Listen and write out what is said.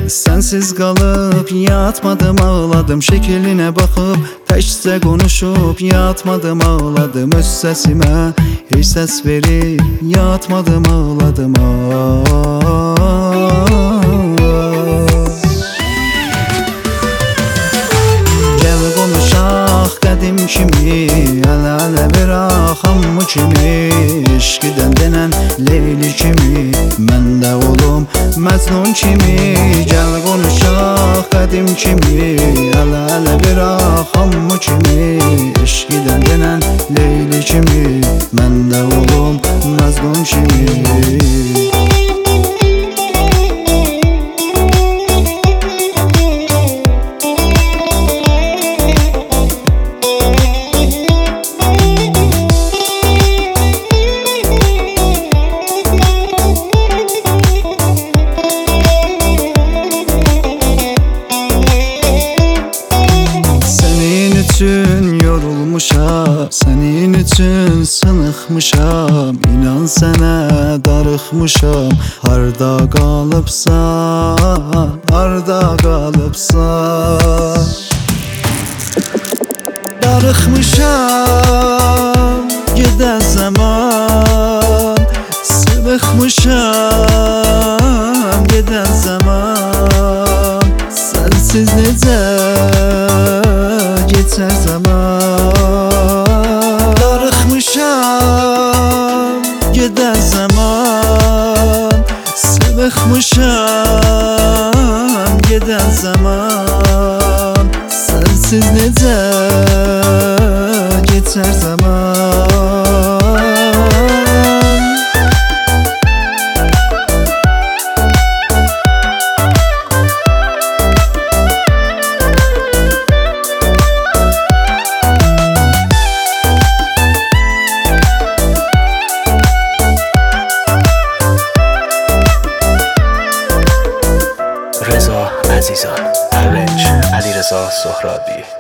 Sensiz kalıp yatmadım ağladım, şekline bakıp təkcə konuşup yatmadım ağladım, öz sesime hiç ses verip yatmadım ağladım. Gel konuşaq qədim kimi, əl-ələ veraq hamı kimi, eşqidən denən Leyli kimi, mən də olum Məcnun kimi. Gəl konuşaq qədim kimi, əl-ələ veraq hamı kimi, eşqidən denən Leyli kimi, mən də olum Məcnun kimi. Yorulmuşam, senin üçün sınıxmışam, İnan sənə darıxmışam. Harda qalıbsan, harda qalıbsan. Darıxmışam, gedən zaman, sınıxmışam, gedən zaman. Sensiz necə geçer zaman. Darıxmışam, gedən zaman, sınıxmışam, gedən zaman. Sensiz necə geçer zaman. رضا عزیزان، ارنج علیرضا سهرابی.